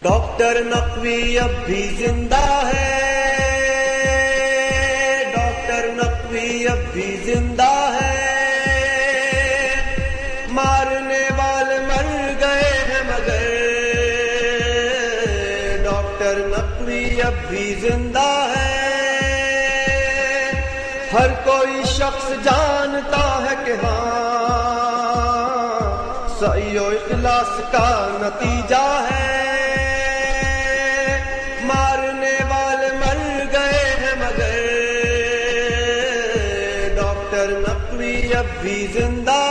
Doctor Naqvi अब भी जिंदा है, डॉक्टर नकवी अब भी जिंदा है। मारने वाले मर गए हैं मगर डॉक्टर नकवी अब भी जिंदा है। हर कोई शख्स जानता है कि हाँ सही और इखलास का नतीजा है। मारने वाले मर गए हैं मगर डॉक्टर नकवी अब भी जिंदा